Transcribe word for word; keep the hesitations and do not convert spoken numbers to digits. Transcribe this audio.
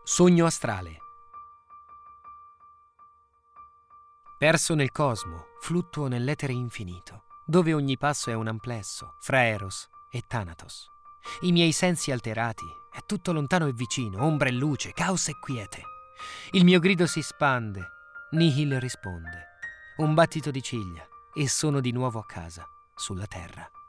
Sogno astrale. Perso nel cosmo, fluttuo nell'etere infinito, dove ogni passo è un amplesso fra Eros e Thanatos. I miei sensi alterati, è tutto lontano e vicino, ombra e luce, caos e quiete. Il mio grido si spande, Nihil risponde. Un battito di ciglia e sono di nuovo a casa, sulla terra.